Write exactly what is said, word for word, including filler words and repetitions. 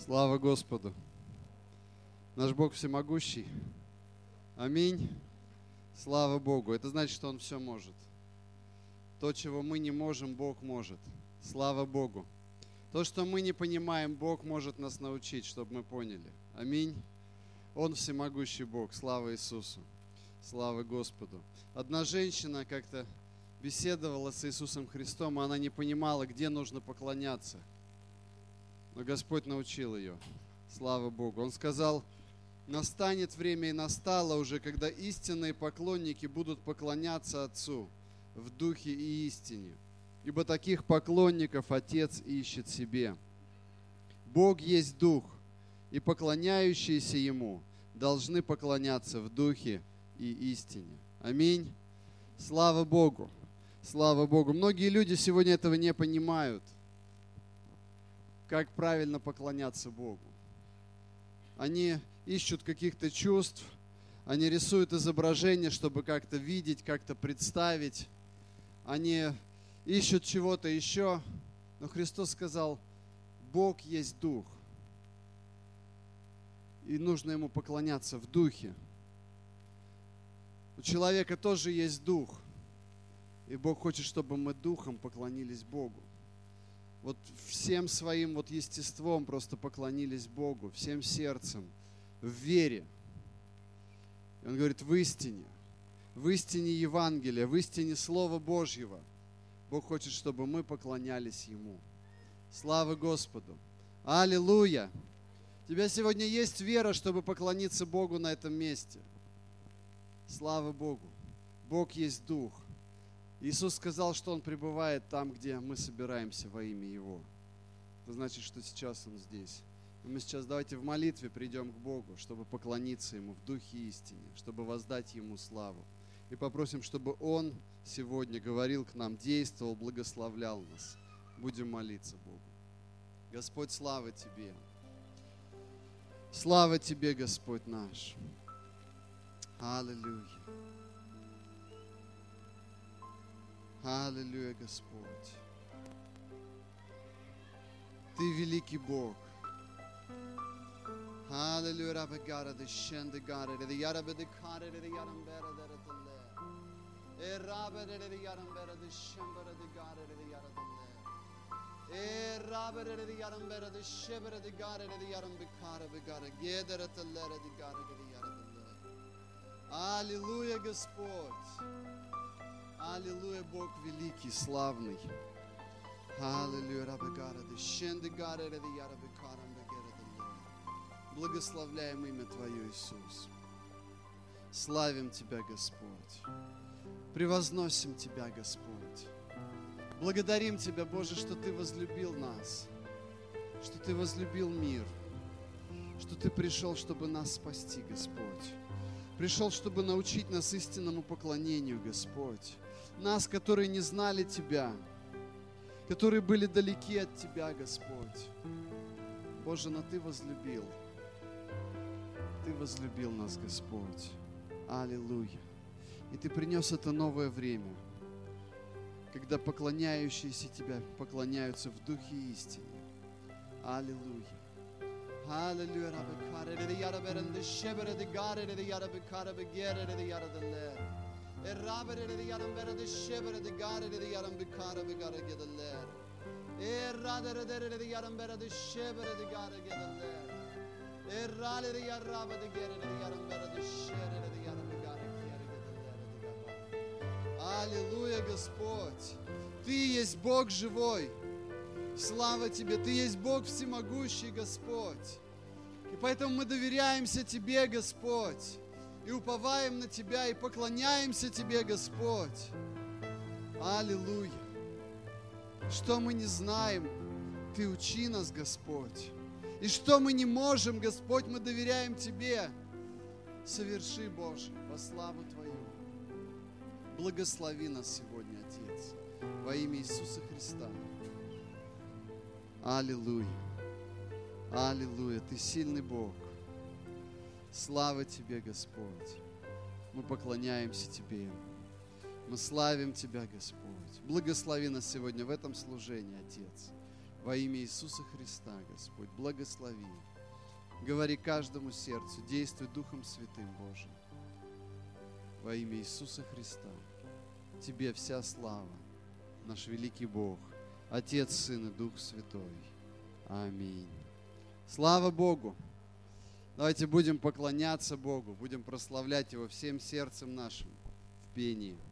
Слава Господу! Наш Бог всемогущий. Аминь. Слава Богу. Это значит, что Он все может. То, чего мы не можем, Бог может. Слава Богу. То, что мы не понимаем, Бог может нас научить, чтобы мы поняли. Аминь. Он всемогущий Бог. Слава Иисусу. Слава Господу. Одна женщина как-то беседовала с Иисусом Христом, и она не понимала, где нужно поклоняться. Но Господь научил ее. Слава Богу. Он сказал: настанет время, и настало уже, когда истинные поклонники будут поклоняться Отцу в духе и истине. Ибо таких поклонников Отец ищет себе. Бог есть Дух, и поклоняющиеся Ему должны поклоняться в духе и истине. Аминь. Слава Богу. Слава Богу. Многие люди сегодня этого не понимают, как правильно поклоняться Богу. Они ищут каких-то чувств, они рисуют изображения, чтобы как-то видеть, как-то представить. Они ищут чего-то еще. Но Христос сказал: Бог есть Дух. И нужно Ему поклоняться в духе. У человека тоже есть дух. И Бог хочет, чтобы мы духом поклонились Богу. Вот всем своим вот естеством просто поклонились Богу, всем сердцем, в вере. И Он говорит: в истине, в истине Евангелия, в истине Слова Божьего. Бог хочет, чтобы мы поклонялись Ему. Слава Господу! Аллилуйя! У тебя сегодня есть вера, чтобы поклониться Богу на этом месте. Слава Богу! Бог есть Дух. Иисус сказал, что Он пребывает там, где мы собираемся во имя Его. Это значит, что сейчас Он здесь. И мы сейчас давайте в молитве придем к Богу, чтобы поклониться Ему в духе истине, чтобы воздать Ему славу. И попросим, чтобы Он сегодня говорил к нам, действовал, благословлял нас. Будем молиться Богу. Господь, слава Тебе. Слава Тебе, Господь наш. Аллилуйя. Аллилуйя, Господь. Ты великий Бог. Аллилуйя, Рабби Гара, the Shende Gara, the Yarabbe the Kara, the Yarambera, the Le. E Rabbe the Yarambera, the Shembera, the Gara, the Yaradale. E Rabbe the Yarambera, the Shebera, the Gara, the Yarambe Kara, the Gara, Gedera, the Lera, the Gara, the Yaradale. Аллилуйя, Господь. Аллилуйя, Бог великий, славный. Аллилуйя, Рабагара, Дещендегара, Ярабекара, благословляем имя Твое, Иисус. Славим Тебя, Господь. Превозносим Тебя, Господь. Благодарим Тебя, Боже, что Ты возлюбил нас, что Ты возлюбил мир, что Ты пришел, чтобы нас спасти, Господь. Пришел, чтобы научить нас истинному поклонению, Господь. Нас, которые не знали Тебя, которые были далеки от Тебя, Господь. Боже, но Ты возлюбил. Ты возлюбил нас, Господь. Аллилуйя. И Ты принес это новое время, когда поклоняющиеся Тебя поклоняются в духе и истине. Аллилуйя. Hallelujah, Rabbi Kare, the Yaraber, the Sheber, the Gare, the Yarabekara, the Gere, the Yaradale. A Rabber, the Yaramber, the Sheber, the Gare, the Yarambekara, the Gara get a lair. A Radar, the Yaramber, the Sheber, the Gara get a lair. A Rally, the Yaraba, the Gere, the Yaramber, the Shere, the Yarabegara, get a lair. Аллилуйя, Господь! Ты есть Бог живой. Слава Тебе! Ты есть Бог всемогущий, Господь. И поэтому мы доверяемся Тебе, Господь. И уповаем на Тебя, и поклоняемся Тебе, Господь. Аллилуйя! Что мы не знаем, Ты учи нас, Господь. И что мы не можем, Господь, мы доверяем Тебе. Соверши, Боже, во славу Твою. Благослови нас сегодня, Отец, во имя Иисуса Христа. Аллилуйя. Аллилуйя. Ты сильный Бог. Слава Тебе, Господь. Мы поклоняемся Тебе. Мы славим Тебя, Господь. Благослови нас сегодня в этом служении, Отец. Во имя Иисуса Христа, Господь, благослови. Говори каждому сердцу, действуй Духом Святым, Боже. Во имя Иисуса Христа. Тебе вся слава, наш великий Бог, Отец, Сын и Дух Святой. Аминь. Слава Богу! Давайте будем поклоняться Богу, будем прославлять Его всем сердцем нашим в пении.